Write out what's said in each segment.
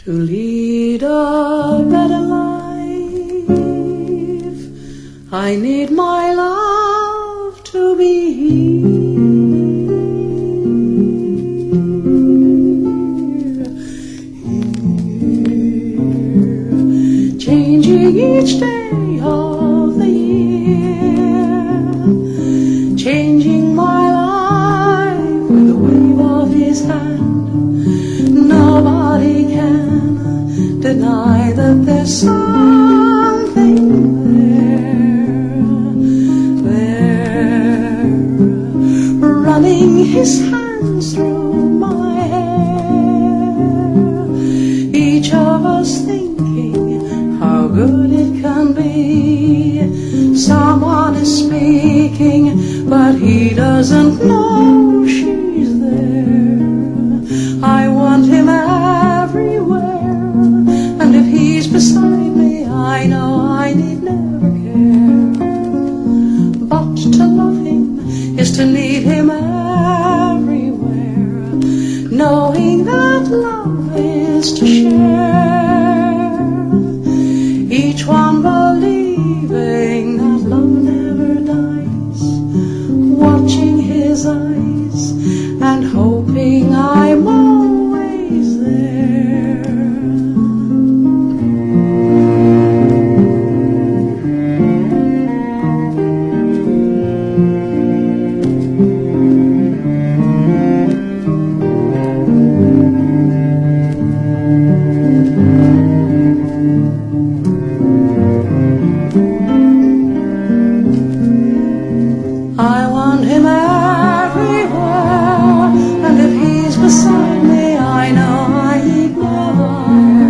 to lead a better life. I need my love to be here, changing each day of the year, changing my life with a wave of his hand. Nobody can deny that there's something there, running his hands through my hair, each of us thinking how good it can be. Someone is speaking, but he doesn't know she's there. I want him everywhere, and if he's beside me, I know I need never care. But to love him is to need him everywhere, knowing that love is to share, each one believing that love never dies, watching his eyes and hoping I'm always there. I want him everywhere, and if he's beside me, I know I need never.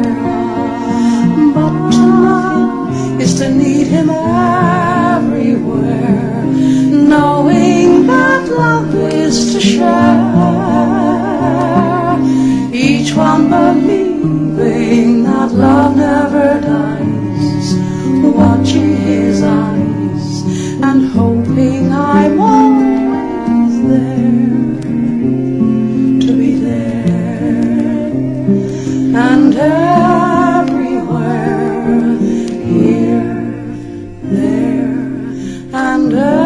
But to love him is to need him everywhere, knowing that love is to share, each one believing that love never dies, watching his eyes and hoping I'm always there, to be there and everywhere, here, there, and everywhere.